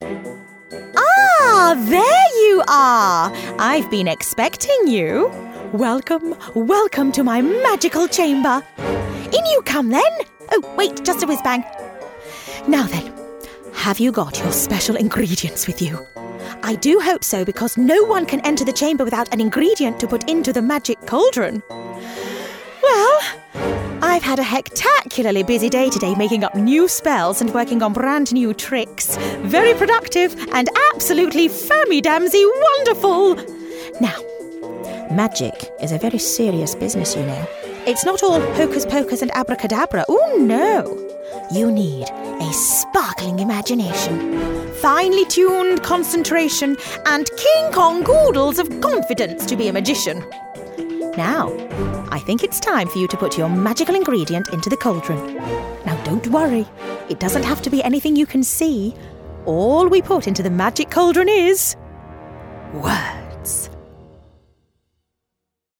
Ah, there you are! I've been expecting you. Welcome to my magical chamber. In you come then. Oh, wait, just a whiz-bang. Now then, have you got your special ingredients with you? I do hope so, because no one can enter the chamber without an ingredient to put into the magic cauldron. Well, I've had a hectacularly busy day today, making up new spells and working on brand new tricks. Very productive and absolutely fammy-damsy wonderful. Now, magic is a very serious business, you know. It's not all hocus pocus and abracadabra. Oh, no. You need a sparkling imagination, finely tuned concentration, and King Kong goodles of confidence to be a magician. Now, I think it's time for you to put your magical ingredient into the cauldron. Now, don't worry. It doesn't have to be anything you can see. All we put into the magic cauldron is words.